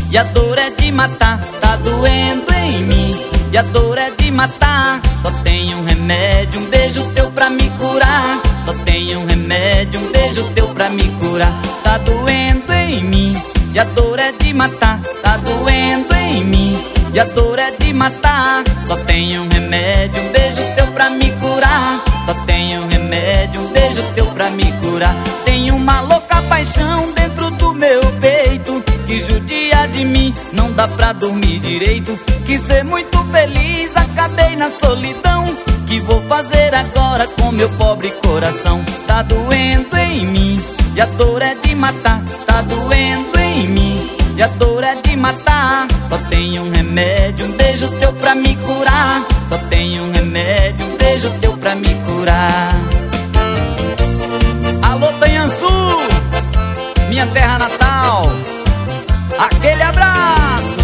e a dor é de matar. Tá doendo em mim e a dor é de matar. Só tem um remédio, um beijo teu pra me curar. Só tem um remédio, um beijo teu pra me curar. Tá doendo em mim e a dor é de matar. Tá doendo em mim e a dor é de matar. Só tem um remédio, um beijo teu pra me curar. Só tem um remédio, um beijo teu pra me curar. Tem uma louca paixão dentro do meu peito que judia de mim, não dá pra dormir direito. Quis ser muito feliz, acabei na solidão. Que vou fazer agora com meu pobre coração? Tá doendo em mim e a dor é de matar. Tá doendo em mim e a dor é de matar. Só tem um remédio, um beijo teu pra me curar. Só tem um remédio, um beijo teu pra me curar. Alô, Tanhansu, minha terra natal, aquele abraço.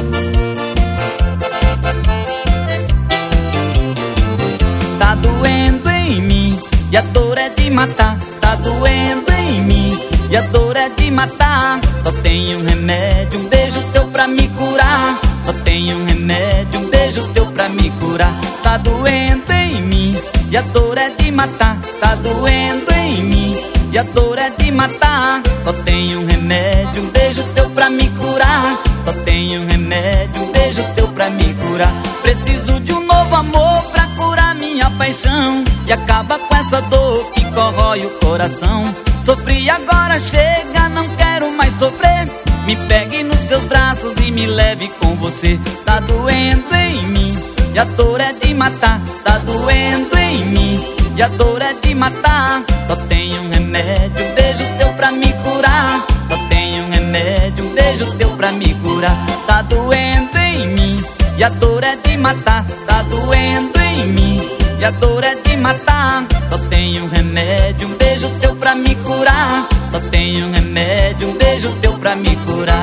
Tá doendo em mim e a dor é de matar. Tá doendo em mim e a dor é de matar. Só tem um remédio, um beijo teu pra me curar. Só tem um remédio, um beijo teu pra me curar. Tá doendo em mim e a dor é de matar. Tá doendo em mim e a dor é de matar. Só tem um remédio, um beijo teu pra me curar. Só tem um remédio, um beijo teu pra me curar. Preciso de um novo amor pra curar minha paixão e acaba com essa dor que corrói o coração. Sofri, agora chega, não quero mais sofrer. Me pegue nos seus braços e me leve com você. Tá doendo em mim e a dor é de matar. Tá doendo em mim e a dor é de matar. Só tem um remédio, um beijo teu pra me curar. Só tem um remédio, um beijo teu pra me curar. Tá doendo em mim e a dor é de matar. Tá doendo em mim e a dor é de matar. Só tem um remédio, um beijo teu pra me curar. Só tem um remédio, um beijo teu pra me curar.